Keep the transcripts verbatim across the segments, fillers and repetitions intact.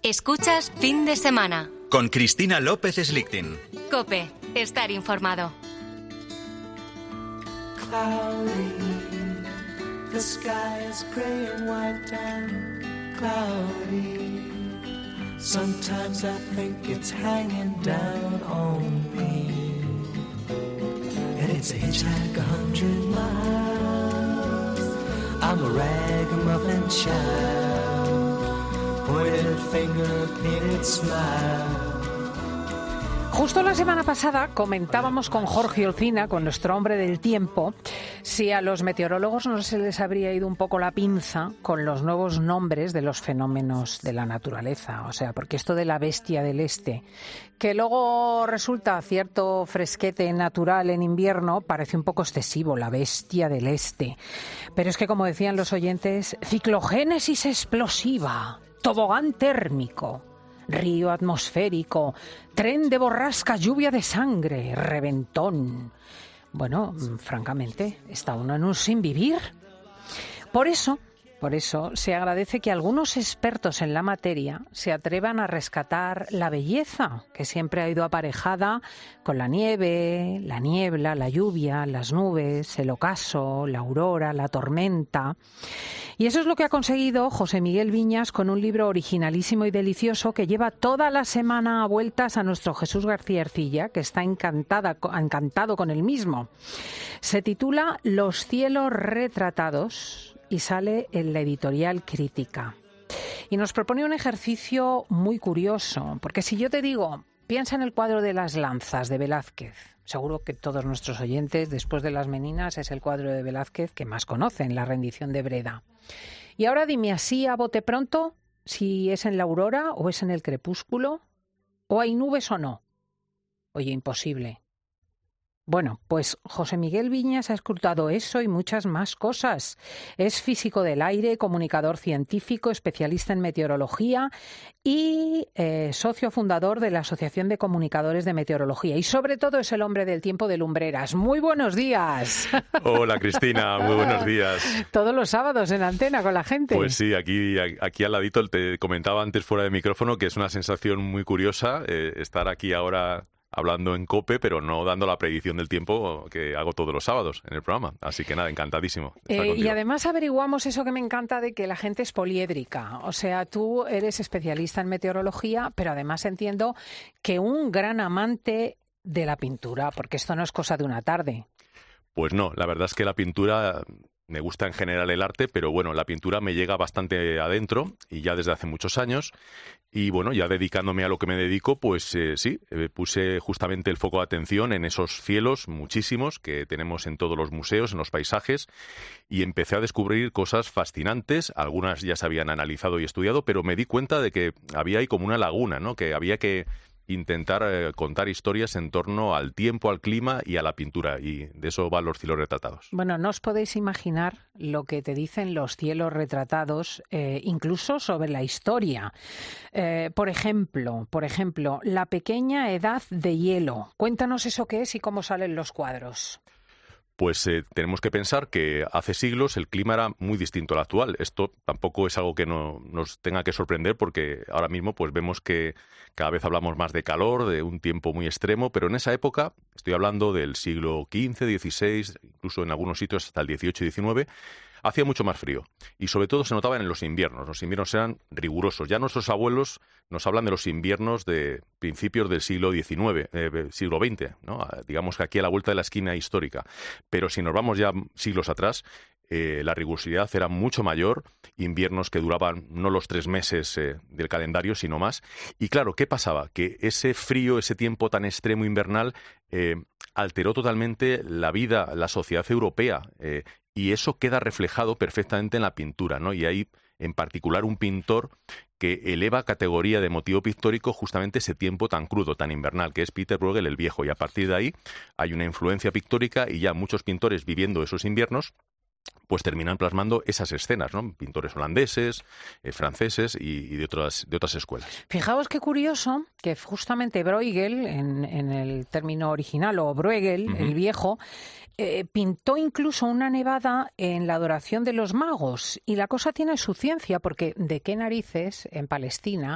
Escuchas Fin de Semana. Con Cristina López Slichting. COPE. Estar informado. Cloudy, the sky is gray and white and cloudy. Sometimes I think it's hanging down on me. And it's a hitchhike a hundred miles. I'm a ragamuffin child. Pointed finger, painted smile. Justo la semana pasada comentábamos con Jorge Olcina, con nuestro hombre del tiempo, si a los meteorólogos no se les habría ido un poco la pinza con los nuevos nombres de los fenómenos de la naturaleza. O sea, porque esto de la bestia del este, que luego resulta cierto fresquete natural en invierno, parece un poco excesivo, la bestia del este. Pero es que, como decían los oyentes, ciclogénesis explosiva, tobogán térmico, río atmosférico, tren de borrasca, lluvia de sangre, reventón. Bueno, francamente, ¿está uno en un sin vivir? Por eso, por eso se agradece que algunos expertos en la materia se atrevan a rescatar la belleza que siempre ha ido aparejada con la nieve, la niebla, la lluvia, las nubes, el ocaso, la aurora, la tormenta. Y eso es lo que ha conseguido José Miguel Viñas con un libro originalísimo y delicioso que lleva toda la semana a vueltas a nuestro Jesús García Ercilla, que está encantada, encantado con el mismo. Se titula Los cielos retratados y sale en la editorial Crítica. Y nos propone un ejercicio muy curioso, porque si yo te digo, piensa en el cuadro de las lanzas de Velázquez. Seguro que todos nuestros oyentes, después de Las Meninas, es el cuadro de Velázquez que más conocen, La rendición de Breda. Y ahora dime así a bote pronto si es en la aurora o es en el crepúsculo, o hay nubes o no. Oye, imposible. Bueno, pues José Miguel Viñas ha escrutado eso y muchas más cosas. Es físico del aire, comunicador científico, especialista en meteorología y eh, socio fundador de la Asociación de Comunicadores de Meteorología. Y sobre todo es el hombre del tiempo de Lumbreras. ¡Muy buenos días! Hola, Cristina, muy buenos días. Todos los sábados en Antena con la gente. Pues sí, aquí, aquí al ladito te comentaba antes fuera de micrófono que es una sensación muy curiosa eh, estar aquí ahora hablando en COPE, pero no dando la predicción del tiempo que hago todos los sábados en el programa. Así que nada, encantadísimo. Eh, y además averiguamos eso que me encanta de que la gente es poliédrica. O sea, tú eres especialista en meteorología, pero además entiendo que un gran amante de la pintura, porque esto no es cosa de una tarde. Pues no, la verdad es que la pintura... Me gusta en general el arte, pero bueno, la pintura me llega bastante adentro y ya desde hace muchos años. Y bueno, ya dedicándome a lo que me dedico, pues eh, sí, eh, puse justamente el foco de atención en esos cielos, muchísimos, que tenemos en todos los museos, en los paisajes, y empecé a descubrir cosas fascinantes. Algunas ya se habían analizado y estudiado, pero me di cuenta de que había ahí como una laguna, ¿no? Que había que intentar eh, contar historias en torno al tiempo, al clima y a la pintura, y de eso van los cielos retratados. Bueno, no os podéis imaginar lo que te dicen los cielos retratados, eh, incluso sobre la historia. Eh, por ejemplo, por ejemplo, la pequeña edad de hielo. Cuéntanos eso qué es y cómo salen los cuadros. Pues eh, tenemos que pensar que hace siglos el clima era muy distinto al actual. Esto tampoco es algo que no, nos tenga que sorprender porque ahora mismo pues vemos que cada vez hablamos más de calor, de un tiempo muy extremo, pero en esa época, estoy hablando del siglo quince, dieciséis, incluso en algunos sitios hasta el dieciocho y diecinueve, hacía mucho más frío y sobre todo se notaba en los inviernos. Los inviernos eran rigurosos. Ya nuestros abuelos nos hablan de los inviernos de principios del siglo diecinueve, eh, siglo veinte, ¿no? Digamos que aquí a la vuelta de la esquina histórica. Pero si nos vamos ya siglos atrás, eh, la rigurosidad era mucho mayor, inviernos que duraban no los tres meses eh, del calendario, sino más. Y claro, ¿qué pasaba? Que ese frío, ese tiempo tan extremo invernal, eh, alteró totalmente la vida, la sociedad europea, eh, y eso queda reflejado perfectamente en la pintura, ¿no? Y hay, en particular, un pintor que eleva a categoría de motivo pictórico justamente ese tiempo tan crudo, tan invernal, que es Pieter Bruegel el Viejo. Y a partir de ahí hay una influencia pictórica y ya muchos pintores viviendo esos inviernos pues terminan plasmando esas escenas, ¿no? Pintores holandeses, eh, franceses y, y de otras de otras escuelas. Fijaos qué curioso que justamente Bruegel, en, en el término original, o Bruegel, uh-huh. el Viejo, eh, pintó incluso una nevada en la adoración de los magos. Y la cosa tiene su ciencia, porque ¿de qué narices en Palestina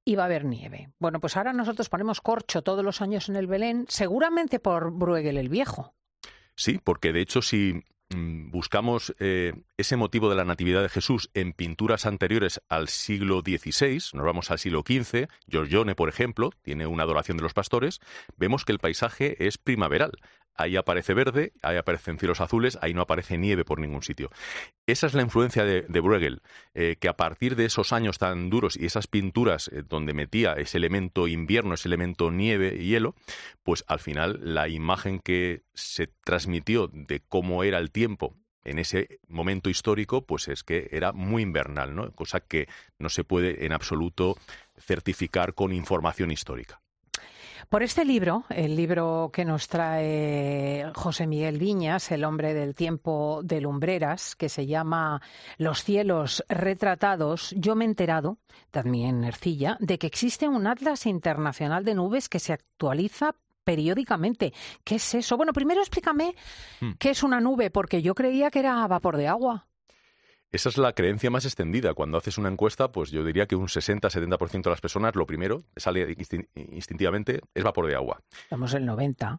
y va a haber nieve. Bueno, pues ahora nosotros ponemos corcho todos los años en el Belén, seguramente por Bruegel el Viejo. Sí, porque de hecho si mm, buscamos eh, ese motivo de la Natividad de Jesús en pinturas anteriores al siglo dieciséis, nos vamos al siglo quince, Giorgione, por ejemplo, tiene una adoración de los pastores, vemos que el paisaje es primaveral. Ahí aparece verde, ahí aparecen cielos azules, ahí no aparece nieve por ningún sitio. Esa es la influencia de, de Bruegel, eh, que a partir de esos años tan duros y esas pinturas eh, donde metía ese elemento invierno, ese elemento nieve y hielo, pues al final la imagen que se transmitió de cómo era el tiempo en ese momento histórico, pues es que era muy invernal, ¿no? Cosa que no se puede en absoluto certificar con información histórica. Por este libro, el libro que nos trae José Miguel Viñas, El hombre del tiempo de Lumbreras, que se llama Los cielos retratados, yo me he enterado, también Ercilla, de que existe un atlas internacional de nubes que se actualiza periódicamente. ¿Qué es eso? Bueno, primero explícame hmm. qué es una nube, porque yo creía que era vapor de agua. Esa es la creencia más extendida. Cuando haces una encuesta, pues yo diría que un sesenta a setenta por ciento de las personas, lo primero, sale instintivamente, es vapor de agua. Estamos el noventa.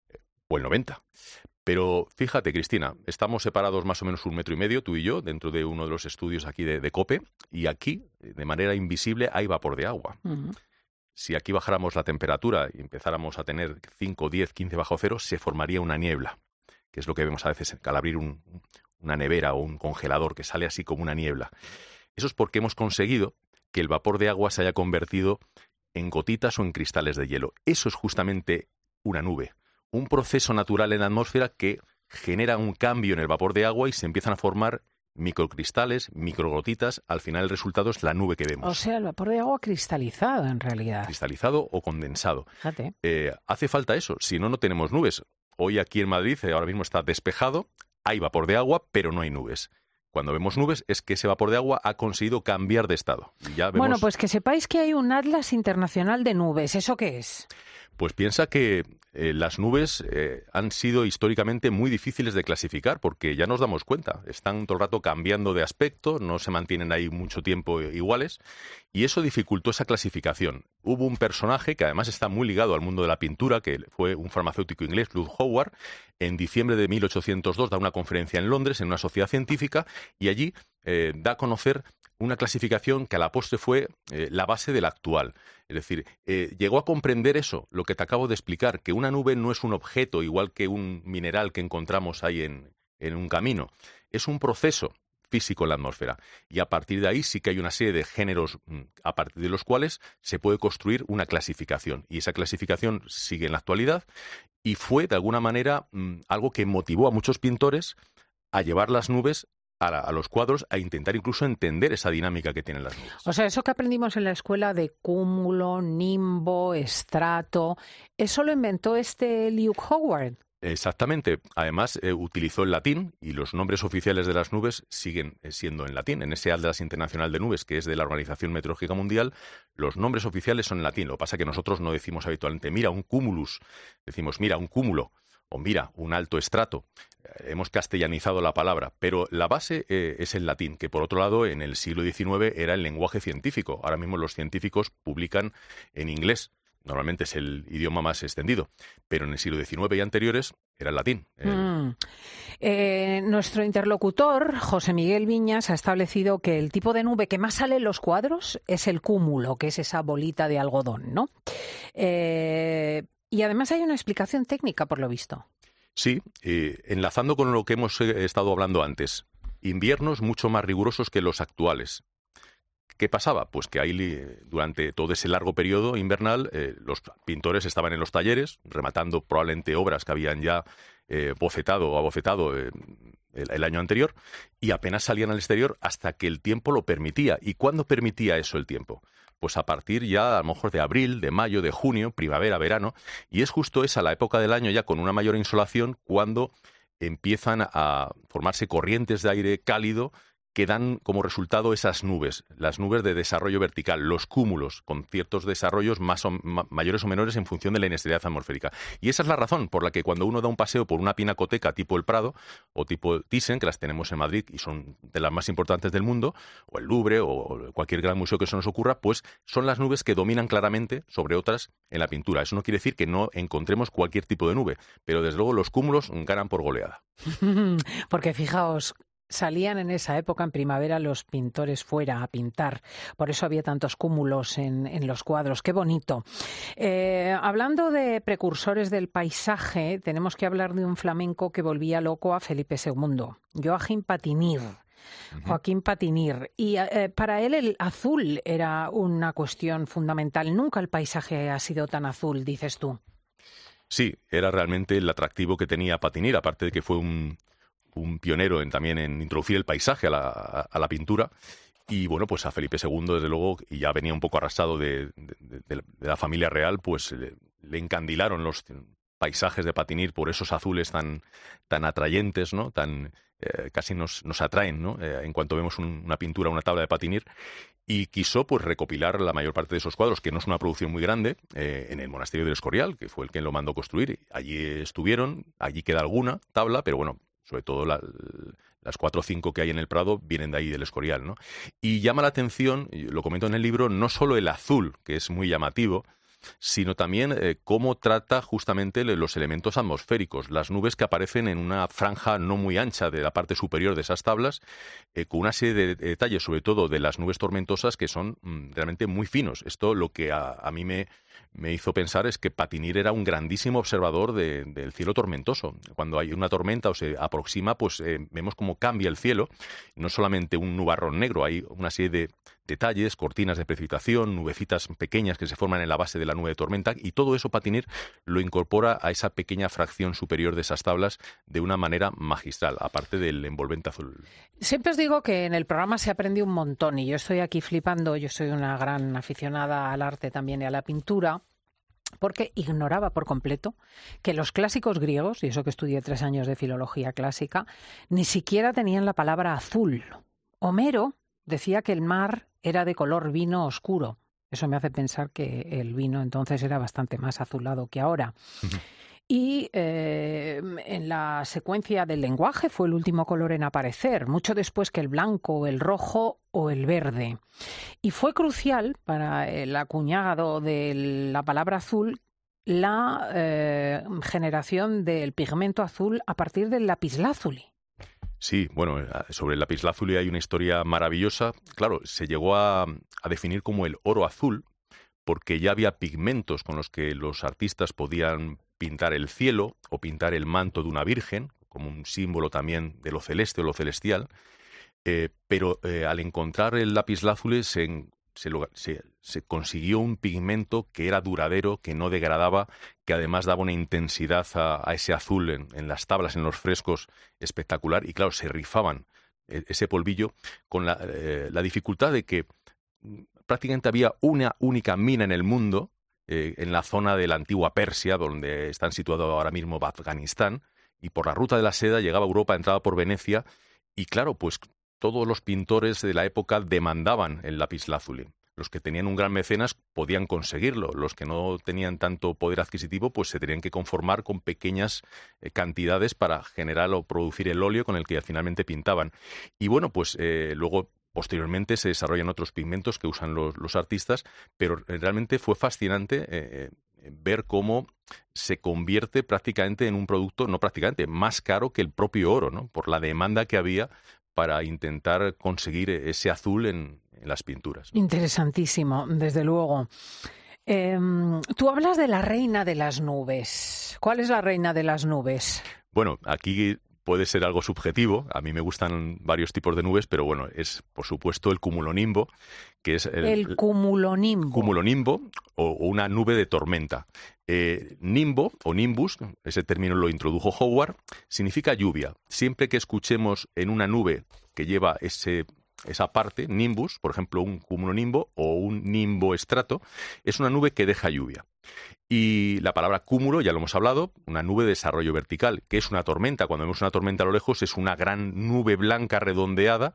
O el noventa. Pero fíjate, Cristina, estamos separados más o menos un metro y medio, tú y yo, dentro de uno de los estudios aquí de, de COPE, y aquí, de manera invisible, hay vapor de agua. Uh-huh. Si aquí bajáramos la temperatura y empezáramos a tener cinco, diez, quince bajo cero, se formaría una niebla, que es lo que vemos a veces al abrir un... una nevera o un congelador que sale así como una niebla. Eso es porque hemos conseguido que el vapor de agua se haya convertido en gotitas o en cristales de hielo. Eso es justamente una nube, un proceso natural en la atmósfera que genera un cambio en el vapor de agua y se empiezan a formar microcristales, microgotitas. Al final el resultado es la nube que vemos. O sea, el vapor de agua cristalizado en realidad. Cristalizado o condensado. Fíjate. Eh, hace falta eso, si no, no tenemos nubes. Hoy aquí en Madrid, eh, ahora mismo está despejado, hay vapor de agua, pero no hay nubes. Cuando vemos nubes es que ese vapor de agua ha conseguido cambiar de estado. Y ya vemos... Bueno, pues que sepáis que hay un Atlas Internacional de Nubes. ¿Eso qué es? Pues piensa que eh, las nubes eh, han sido históricamente muy difíciles de clasificar porque ya nos damos cuenta. Están todo el rato cambiando de aspecto, no se mantienen ahí mucho tiempo iguales y eso dificultó esa clasificación. Hubo un personaje que además está muy ligado al mundo de la pintura, que fue un farmacéutico inglés, Lud Howard. En diciembre de mil ochocientos dos da una conferencia en Londres en una sociedad científica y allí eh, da a conocer una clasificación que a la postre fue eh, la base de la actual. Es decir, eh, llegó a comprender eso, lo que te acabo de explicar, que una nube no es un objeto igual que un mineral que encontramos ahí en, en un camino. Es un proceso físico en la atmósfera. Y a partir de ahí sí que hay una serie de géneros a partir de los cuales se puede construir una clasificación. Y esa clasificación sigue en la actualidad y fue, de alguna manera, algo que motivó a muchos pintores a llevar las nubes A, la, a los cuadros, a intentar incluso entender esa dinámica que tienen las nubes. O sea, eso que aprendimos en la escuela de cúmulo, nimbo, estrato, ¿eso lo inventó este Lud Howard? Exactamente. Además, eh, utilizó el latín y los nombres oficiales de las nubes siguen siendo en latín. En ese Atlas Internacional de Nubes, que es de la Organización Meteorológica Mundial, los nombres oficiales son en latín. Lo que pasa es que nosotros no decimos habitualmente, mira, un cumulus. Decimos, mira, un cúmulo. O mira, un alto estrato. Hemos castellanizado la palabra, pero la base eh, es el latín, que por otro lado en el siglo diecinueve era el lenguaje científico. Ahora mismo los científicos publican en inglés. Normalmente es el idioma más extendido, pero en el siglo diecinueve y anteriores era el latín. El... Mm. Eh, nuestro interlocutor, José Miguel Viñas, ha establecido que el tipo de nube que más sale en los cuadros es el cúmulo, que es esa bolita de algodón, ¿no? Eh... Y además hay una explicación técnica, por lo visto. Sí, eh, enlazando con lo que hemos eh, estado hablando antes. Inviernos mucho más rigurosos que los actuales. ¿Qué pasaba? Pues que ahí, durante todo ese largo periodo invernal, eh, los pintores estaban en los talleres, rematando probablemente obras que habían ya eh, bocetado o abocetado eh, el, el año anterior, y apenas salían al exterior hasta que el tiempo lo permitía. ¿Y cuándo permitía eso el tiempo? Pues a partir ya, a lo mejor de abril, de mayo, de junio, primavera, verano, y es justo esa la época del año ya con una mayor insolación cuando empiezan a formarse corrientes de aire cálido que dan como resultado esas nubes, las nubes de desarrollo vertical, los cúmulos, con ciertos desarrollos más o, ma, mayores o menores en función de la inestabilidad atmosférica. Y esa es la razón por la que cuando uno da un paseo por una pinacoteca tipo el Prado o tipo Thyssen, que las tenemos en Madrid y son de las más importantes del mundo, o el Louvre o cualquier gran museo que se nos ocurra, pues son las nubes que dominan claramente sobre otras en la pintura. Eso no quiere decir que no encontremos cualquier tipo de nube, pero desde luego los cúmulos ganan por goleada. Porque fijaos, salían en esa época, en primavera, los pintores fuera a pintar. Por eso había tantos cúmulos en, en los cuadros. ¡Qué bonito! Eh, hablando de precursores del paisaje, tenemos que hablar de un flamenco que volvía loco a Felipe segundo, Joaquín Patinir. Joaquín Patinir. Y eh, para él el azul era una cuestión fundamental. Nunca el paisaje ha sido tan azul, dices tú. Sí, era realmente el atractivo que tenía Patinir, aparte de que fue un... un pionero en, también en introducir el paisaje a la, a, a la pintura. Y bueno, pues a Felipe segundo, desde luego, y ya venía un poco arrastrado de, de, de, de la familia real, pues le, le encandilaron los paisajes de Patinir por esos azules tan, tan atrayentes, ¿no? Tan, eh, casi nos, nos atraen, ¿no? Eh, en cuanto vemos un, una pintura, una tabla de Patinir. Y quiso pues recopilar la mayor parte de esos cuadros, que no es una producción muy grande, eh, en el monasterio del Escorial, que fue el que lo mandó construir. Allí estuvieron, allí queda alguna tabla, pero bueno, sobre todo la, las cuatro o cinco que hay en el Prado vienen de ahí, del Escorial, ¿no? Y llama la atención, lo comento en el libro, no solo el azul, que es muy llamativo, sino también eh, cómo trata justamente los elementos atmosféricos, las nubes que aparecen en una franja no muy ancha de la parte superior de esas tablas, eh, con una serie de detalles, sobre todo de las nubes tormentosas, que son mm, realmente muy finos. Esto lo que a, a mí me... me hizo pensar es que Patinir era un grandísimo observador de, del cielo tormentoso. Cuando hay una tormenta o se aproxima, pues eh, vemos cómo cambia el cielo. No solamente un nubarrón negro, hay una serie de detalles, cortinas de precipitación, nubecitas pequeñas que se forman en la base de la nube de tormenta, y todo eso Patinir lo incorpora a esa pequeña fracción superior de esas tablas de una manera magistral, aparte del envolvente azul. Siempre os digo que en el programa se aprende un montón y yo estoy aquí flipando. Yo soy una gran aficionada al arte también y a la pintura, porque ignoraba por completo que los clásicos griegos, y eso que estudié tres años de filología clásica, ni siquiera tenían la palabra azul. Homero decía que el mar era de color vino oscuro. Eso me hace pensar que el vino entonces era bastante más azulado que ahora. Uh-huh. Y eh, en la secuencia del lenguaje fue el último color en aparecer, mucho después que el blanco, el rojo o el verde. Y fue crucial para el acuñado de la palabra azul la eh, generación del pigmento azul a partir del lapislázuli. Sí, bueno, sobre el lapislázuli hay una historia maravillosa. Claro, se llegó a, a definir como el oro azul porque ya había pigmentos con los que los artistas podían pintar el cielo o pintar el manto de una virgen, como un símbolo también de lo celeste o lo celestial, eh, pero eh, al encontrar el lapislázuli se, se, se, se consiguió un pigmento que era duradero, que no degradaba, que además daba una intensidad a, a ese azul en, en las tablas, en los frescos, espectacular, y claro, se rifaban eh, ese polvillo con la, eh, la dificultad de que prácticamente había una única mina en el mundo, Eh, en la zona de la antigua Persia, donde están situados ahora mismo Afganistán, y por la ruta de la seda llegaba a Europa, entraba por Venecia, y claro, pues todos los pintores de la época demandaban el lapislázuli. Los que tenían un gran mecenas podían conseguirlo, los que no tenían tanto poder adquisitivo pues se tenían que conformar con pequeñas eh, cantidades para generar o producir el óleo con el que finalmente pintaban. Y bueno, pues eh, luego posteriormente se desarrollan otros pigmentos que usan los, los artistas, pero realmente fue fascinante eh, ver cómo se convierte prácticamente en un producto, no prácticamente, más caro que el propio oro, ¿no? Por la demanda que había para intentar conseguir ese azul en, en las pinturas, ¿no? Interesantísimo, desde luego. Eh, tú hablas de la reina de las nubes. ¿Cuál es la reina de las nubes? Bueno, aquí puede ser algo subjetivo. A mí me gustan varios tipos de nubes, pero bueno, es por supuesto el cumulonimbo, que es el, el cumulonimbo. Cumulonimbo o, o una nube de tormenta. Eh, nimbo o nimbus, ese término lo introdujo Howard, significa lluvia. Siempre que escuchemos en una nube que lleva ese esa parte, nimbus, por ejemplo, un cumulonimbo o un nimboestrato, es una nube que deja lluvia. Y la palabra cúmulo, ya lo hemos hablado, una nube de desarrollo vertical, que es una tormenta. Cuando vemos una tormenta a lo lejos es una gran nube blanca redondeada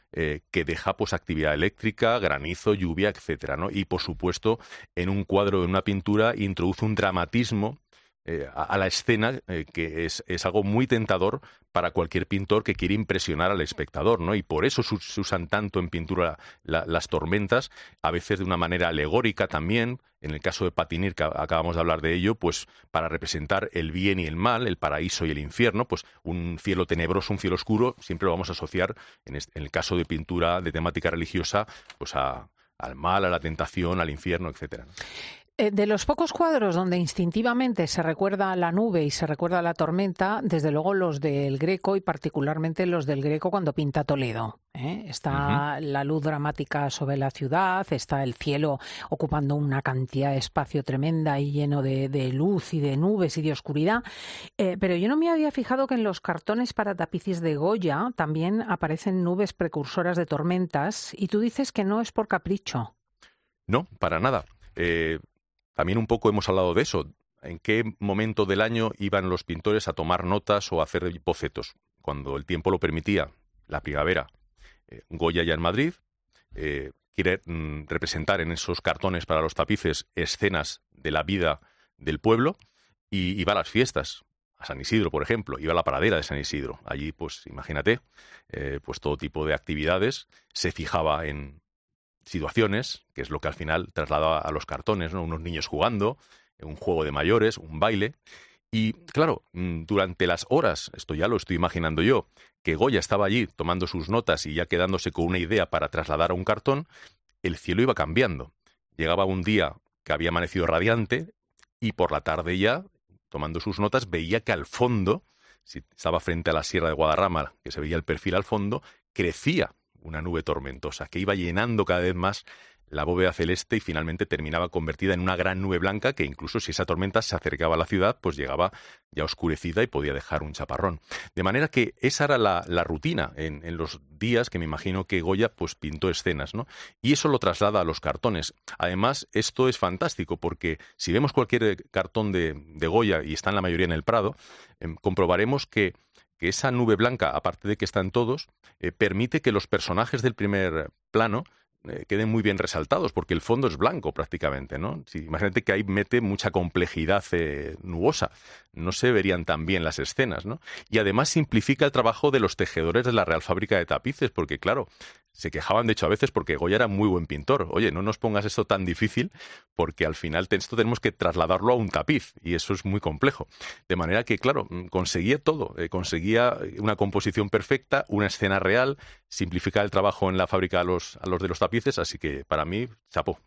eh, que deja pues actividad eléctrica, granizo, lluvia, etcétera, ¿no? Y por supuesto, en un cuadro, en una pintura, introduce un dramatismo Eh, a, a la escena eh, que es, es algo muy tentador para cualquier pintor que quiere impresionar al espectador, ¿no? Y por eso se, se usan tanto en pintura la, las tormentas, a veces de una manera alegórica también. En el caso de Patinir, que acabamos de hablar de ello, pues para representar el bien y el mal, el paraíso y el infierno, pues un cielo tenebroso, un cielo oscuro, siempre lo vamos a asociar, en, este, en el caso de pintura de temática religiosa, pues a, al mal, a la tentación, al infierno, etcétera, ¿no? De los pocos cuadros donde instintivamente se recuerda a la nube y se recuerda a la tormenta, desde luego los del Greco y particularmente los del Greco cuando pinta Toledo, ¿eh? Está uh-huh. la luz dramática sobre la ciudad, está el cielo ocupando una cantidad de espacio tremenda y lleno de, de luz y de nubes y de oscuridad. Eh, pero yo no me había fijado que en los cartones para tapices de Goya también aparecen nubes precursoras de tormentas y tú dices que no es por capricho. No, para nada. Eh... También un poco hemos hablado de eso. ¿En qué momento del año iban los pintores a tomar notas o a hacer bocetos? Cuando el tiempo lo permitía, la primavera. Eh, Goya ya en Madrid eh, quiere mm, representar en esos cartones para los tapices escenas de la vida del pueblo y iba a las fiestas. A San Isidro, por ejemplo, iba a la pradera de San Isidro. Allí, pues imagínate, eh, pues todo tipo de actividades. Se fijaba en situaciones, que es lo que al final trasladaba a los cartones, ¿no? Unos niños jugando, un juego de mayores, un baile. Y claro, durante las horas, esto ya lo estoy imaginando yo, que Goya estaba allí tomando sus notas y ya quedándose con una idea para trasladar a un cartón, el cielo iba cambiando. Llegaba un día que había amanecido radiante y por la tarde ya, tomando sus notas, veía que al fondo, si estaba frente a la Sierra de Guadarrama, que se veía el perfil al fondo, crecía una nube tormentosa que iba llenando cada vez más la bóveda celeste y finalmente terminaba convertida en una gran nube blanca que incluso si esa tormenta se acercaba a la ciudad, pues llegaba ya oscurecida y podía dejar un chaparrón. De manera que esa era la, la rutina en, en los días que me imagino que Goya pues pintó escenas, ¿no? Y eso lo traslada a los cartones. Además, esto es fantástico porque si vemos cualquier cartón de, de Goya, y están la mayoría en el Prado, eh, comprobaremos que que esa nube blanca, aparte de que están todos, eh, permite que los personajes del primer plano eh, queden muy bien resaltados, porque el fondo es blanco prácticamente, ¿no? Sí, imagínate que ahí mete mucha complejidad eh, nubosa. No se verían tan bien las escenas, ¿no? Y además simplifica el trabajo de los tejedores de la Real Fábrica de Tapices, porque claro, se quejaban de hecho a veces porque Goya era muy buen pintor. Oye, no nos pongas esto tan difícil porque al final esto tenemos que trasladarlo a un tapiz y eso es muy complejo. De manera que, claro, conseguía todo. Eh, conseguía una composición perfecta, una escena real, simplificar el trabajo en la fábrica a los, a los de los tapices, así que para mí, chapó.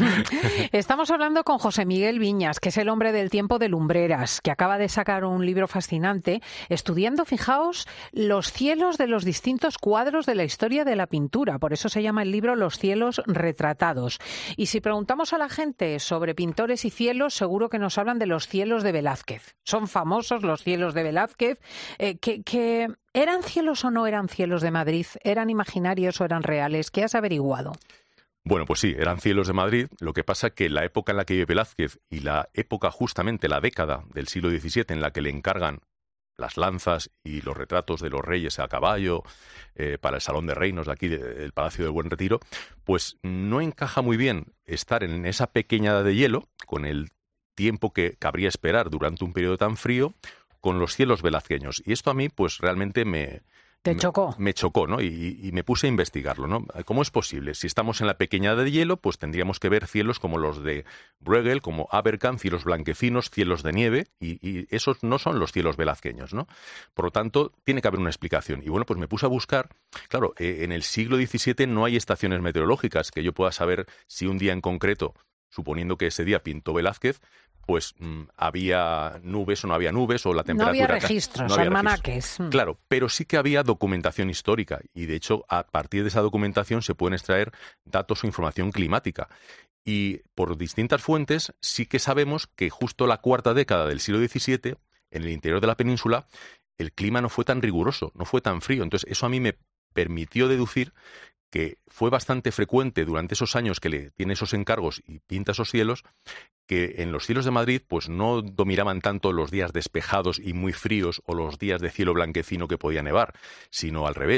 Estamos hablando con José Miguel Viñas, que es el hombre del tiempo de Lumbreras, que acaba de sacar un libro fascinante estudiando, fijaos, los cielos de los distintos cuadros de la historia de la pintura. Por eso se llama el libro Los cielos retratados. Y si preguntamos a la gente sobre pintores y cielos, seguro que nos hablan de los cielos de Velázquez. Son famosos los cielos de Velázquez. Eh, que, que ¿Eran cielos o no eran cielos de Madrid? ¿Eran imaginarios o eran reales? ¿Qué has averiguado? Bueno, pues sí, eran cielos de Madrid. Lo que pasa que la época en la que vive Velázquez y la época, justamente la década del siglo diecisiete en la que le encargan las lanzas y los retratos de los reyes a caballo eh, para el Salón de Reinos de aquí, del Palacio del Buen Retiro, pues no encaja muy bien estar en esa pequeña edad de hielo, con el tiempo que cabría esperar durante un periodo tan frío, con los cielos velazqueños. Y esto a mí, pues realmente me... ¿Te chocó? Me, me chocó, ¿no? Y, y me puse a investigarlo, ¿no? ¿Cómo es posible? Si estamos en la pequeña edad de hielo, pues tendríamos que ver cielos como los de Bruegel, como Aberkan, cielos blanquecinos, cielos de nieve, y, y esos no son los cielos velazqueños, ¿no? Por lo tanto, tiene que haber una explicación. Y bueno, pues me puse a buscar. Claro, eh, en el siglo diecisiete no hay estaciones meteorológicas que yo pueda saber si un día en concreto, suponiendo que ese día pintó Velázquez, pues mmm, había nubes o no había nubes, o la temperatura... No había registros, no había almanaques. Registros. Claro, pero sí que había documentación histórica, y de hecho, a partir de esa documentación se pueden extraer datos o información climática. Y por distintas fuentes sí que sabemos que justo la cuarta década del siglo diecisiete, en el interior de la península, el clima no fue tan riguroso, no fue tan frío. Entonces, eso a mí me permitió deducir que fue bastante frecuente durante esos años que le tiene esos encargos y pinta esos cielos, que en los cielos de Madrid pues no dominaban tanto los días despejados y muy fríos o los días de cielo blanquecino que podía nevar, sino al revés.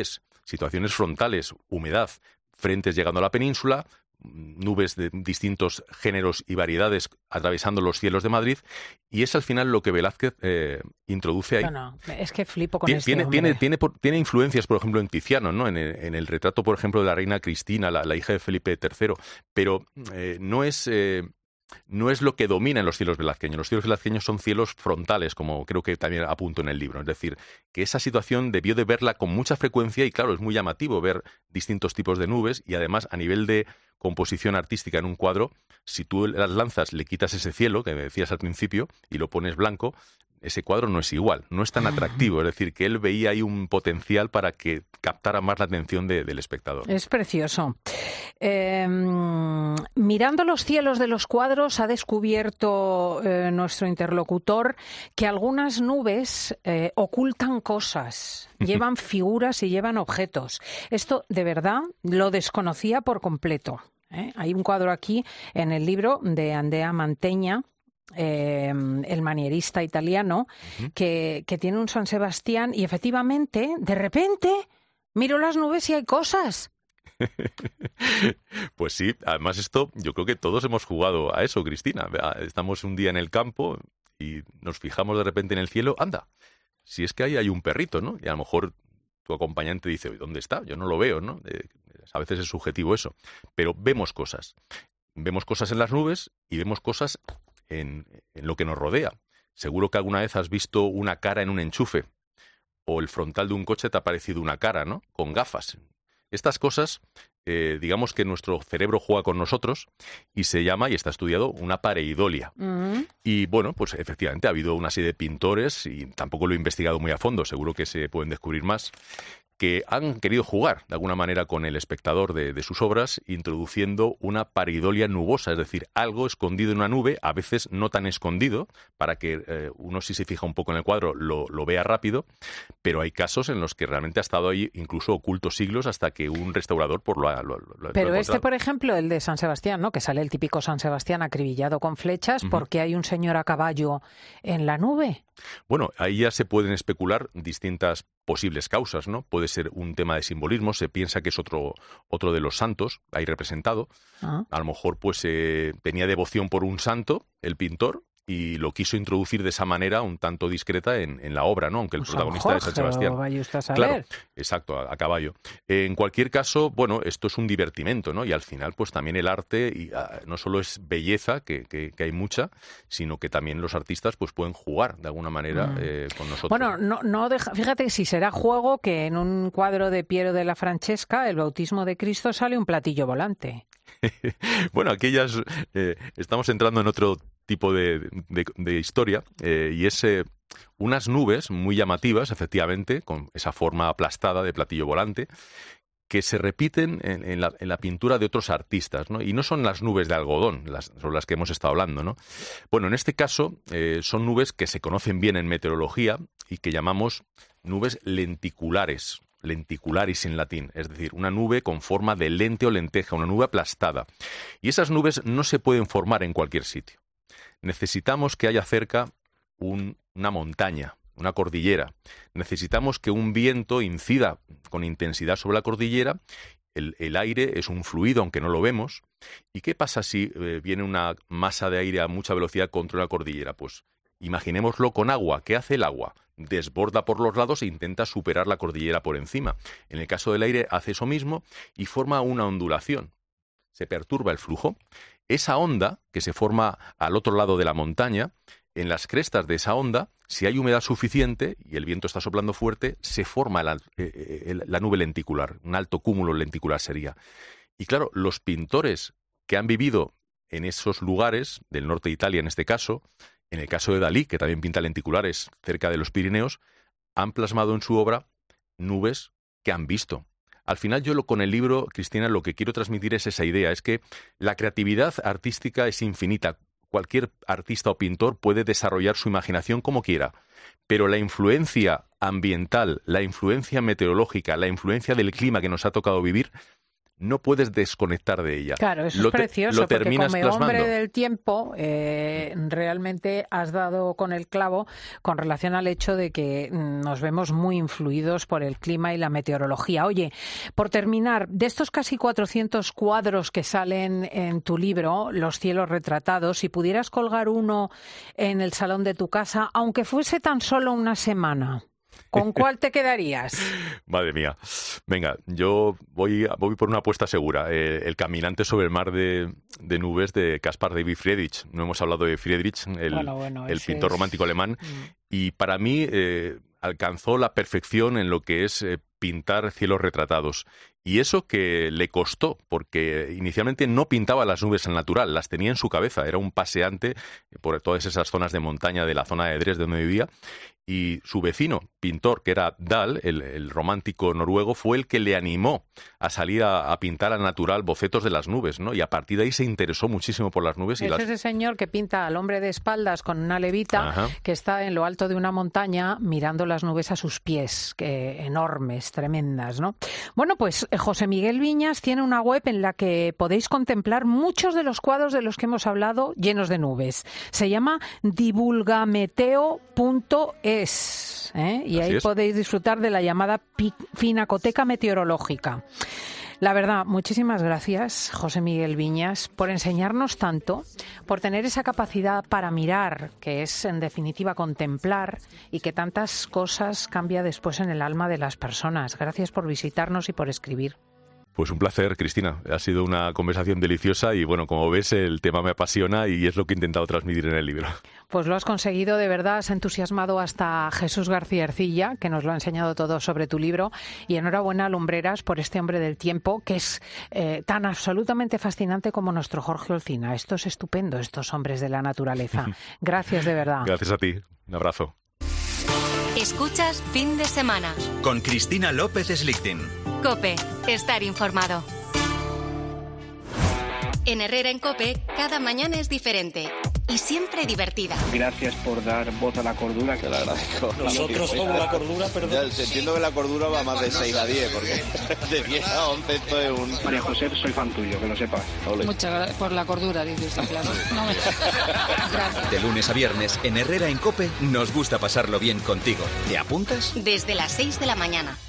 situaciones frontales, humedad, frentes llegando a la península, nubes de distintos géneros y variedades atravesando los cielos de Madrid, y es al final lo que Velázquez eh, introduce ahí. No, no, es que flipo con Tien, este tiene, hombre. tiene, tiene, tiene influencias, por ejemplo, en Tiziano, ¿no? En el, en el retrato, por ejemplo, de la reina Cristina, la, la hija de Felipe tercero, pero eh, no es... Eh, No es lo que domina en los cielos velazqueños. Los cielos velazqueños son cielos frontales, como creo que también apunto en el libro. Es decir, que esa situación debió de verla con mucha frecuencia y, claro, es muy llamativo ver distintos tipos de nubes y, además, a nivel de composición artística en un cuadro, si tú las lanzas, le quitas ese cielo, que me decías al principio, y lo pones blanco, ese cuadro no es igual, no es tan atractivo. Es decir, que él veía ahí un potencial para que captara más la atención de, del espectador. Es precioso. Eh, mirando los cielos de los cuadros, ha descubierto eh, nuestro interlocutor que algunas nubes eh, ocultan cosas, llevan figuras y llevan objetos. Esto, de verdad, lo desconocía por completo. ¿eh? Hay un cuadro aquí en el libro de Andrea Mantegna, Eh, el manierista italiano, uh-huh. que, que tiene un San Sebastián y efectivamente, de repente, miro las nubes y hay cosas. Pues sí, además esto, yo creo que todos hemos jugado a eso, Cristina. Estamos un día en el campo y nos fijamos de repente en el cielo, anda, si es que ahí hay un perrito, ¿no? Y a lo mejor tu acompañante dice, ¿dónde está? Yo no lo veo, ¿no? Eh, a veces es subjetivo eso, pero vemos cosas. Vemos cosas en las nubes y vemos cosas En, en lo que nos rodea. Seguro que alguna vez has visto una cara en un enchufe o el frontal de un coche te ha parecido una cara, ¿no? Con gafas. Estas cosas, eh, digamos que nuestro cerebro juega con nosotros y se llama, y está estudiado, una pareidolia. Uh-huh. Y bueno, pues efectivamente ha habido una serie de pintores, y tampoco lo he investigado muy a fondo, seguro que se pueden descubrir más, que han querido jugar de alguna manera con el espectador de, de sus obras, introduciendo una pareidolia nubosa, es decir, algo escondido en una nube, a veces no tan escondido, para que eh, uno, si se fija un poco en el cuadro, lo, lo vea rápido, pero hay casos en los que realmente ha estado ahí incluso oculto siglos hasta que un restaurador por lo ha lo, lo, Pero lo ha este, por ejemplo, el de San Sebastián, ¿no? Que sale el típico San Sebastián acribillado con flechas, uh-huh. porque hay un señor a caballo en la nube. Bueno, ahí ya se pueden especular distintas posibles causas, ¿no? Puede ser un tema de simbolismo, se piensa que es otro, otro de los santos ahí representado. Ah. A lo mejor pues eh, tenía devoción por un santo, el pintor, y lo quiso introducir de esa manera un tanto discreta en, en la obra, ¿no? Aunque el pues protagonista es San Sebastián. Vaya usted a saber. Claro, exacto, a, a caballo. Eh, en cualquier caso, bueno, esto es un divertimento, ¿no? Y al final, pues también el arte y, uh, no solo es belleza, que, que, que hay mucha, sino que también los artistas pues pueden jugar de alguna manera mm. eh, con nosotros. Bueno, no, no deja, fíjate si será juego que en un cuadro de Piero de la Francesca, el bautismo de Cristo, sale un platillo volante. Bueno, aquellas eh, estamos entrando en otro tipo de, de, de historia eh, y es eh, unas nubes muy llamativas, efectivamente, con esa forma aplastada de platillo volante, que se repiten en, en, la, en la pintura de otros artistas, ¿no? Y no son las nubes de algodón, las, sobre las que hemos estado hablando, ¿no? Bueno, en este caso eh, son nubes que se conocen bien en meteorología y que llamamos nubes lenticulares. Lenticularis en latín, es decir, una nube con forma de lente o lenteja, una nube aplastada. Y esas nubes no se pueden formar en cualquier sitio. Necesitamos que haya cerca un, una montaña, una cordillera. Necesitamos que un viento incida con intensidad sobre la cordillera. El, el aire es un fluido, aunque no lo vemos. ¿Y qué pasa si eh, viene una masa de aire a mucha velocidad contra una cordillera? Pues imaginémoslo con agua. ¿Qué hace el agua? Desborda por los lados e intenta superar la cordillera por encima. En el caso del aire hace eso mismo y forma una ondulación. Se perturba el flujo. Esa onda que se forma al otro lado de la montaña, en las crestas de esa onda, si hay humedad suficiente y el viento está soplando fuerte, se forma la, eh, la nube lenticular, un alto cúmulo lenticular sería. Y claro, los pintores que han vivido en esos lugares, del norte de Italia en este caso, en el caso de Dalí, que también pinta lenticulares cerca de los Pirineos, han plasmado en su obra nubes que han visto. Al final yo lo, con el libro, Cristina, lo que quiero transmitir es esa idea, es que la creatividad artística es infinita. Cualquier artista o pintor puede desarrollar su imaginación como quiera, pero la influencia ambiental, la influencia meteorológica, la influencia del clima que nos ha tocado vivir, no puedes desconectar de ella. Claro, eso lo es precioso, te, lo porque terminas como plasmando. hombre del tiempo, eh, realmente has dado con el clavo con relación al hecho de que nos vemos muy influidos por el clima y la meteorología. Oye, por terminar, de estos casi cuatrocientos cuadros que salen en tu libro, Los cielos retratados, si pudieras colgar uno en el salón de tu casa, aunque fuese tan solo una semana, ¿con cuál te quedarías? Madre mía. Venga, yo voy, voy por una apuesta segura. Eh, el caminante sobre el mar de, de nubes de Caspar David Friedrich. No hemos hablado de Friedrich, el, bueno, bueno, el pintor es... romántico alemán. Mm. Y para mí eh, alcanzó la perfección en lo que es eh, pintar cielos retratados. Y eso que le costó, porque inicialmente no pintaba las nubes al natural, las tenía en su cabeza. Era un paseante por todas esas zonas de montaña de la zona de Dresde donde vivía. Y su vecino, pintor, que era Dahl, el, el romántico noruego, fue el que le animó a salir a, a pintar al natural bocetos de las nubes, ¿no? Y a partir de ahí se interesó muchísimo por las nubes. Y es las... ese señor que pinta al hombre de espaldas con una levita, Ajá. que está en lo alto de una montaña mirando las nubes a sus pies, que enormes, tremendas, ¿no? Bueno, pues José Miguel Viñas tiene una web en la que podéis contemplar muchos de los cuadros de los que hemos hablado llenos de nubes. Se llama divulgameteo punto es, ¿eh? Y Así ahí es. podéis disfrutar de la llamada Pinacoteca Meteorológica. La verdad, muchísimas gracias, José Miguel Viñas, por enseñarnos tanto, por tener esa capacidad para mirar, que es en definitiva contemplar, y que tantas cosas cambia después en el alma de las personas. Gracias por visitarnos y por escribir. Pues un placer, Cristina. Ha sido una conversación deliciosa y, bueno, como ves, el tema me apasiona y es lo que he intentado transmitir en el libro. Pues lo has conseguido, de verdad, has entusiasmado hasta Jesús García Ercilla, que nos lo ha enseñado todo sobre tu libro. Y enhorabuena a Lumbreras por este hombre del tiempo, que es eh, tan absolutamente fascinante como nuestro Jorge Olcina. Esto es estupendo, estos hombres de la naturaleza. Gracias, de verdad. Gracias a ti. Un abrazo. Escuchas Fin de Semana. Con Cristina López Slichting. COPE. Estar informado. En Herrera en COPE, cada mañana es diferente. Y siempre divertida. Gracias por dar voz a la cordura. Te lo agradezco. Nosotros somos la cordura, perdón. Ya, entiendo que la cordura va más de seis a diez, porque de diez a once esto es un... María José, soy fan tuyo, que lo sepas. Ole. Muchas gracias por la cordura, dices, claro. No me... Gracias. De lunes a viernes, en Herrera en COPE, nos gusta pasarlo bien contigo. ¿Te apuntas? Desde las seis de la mañana.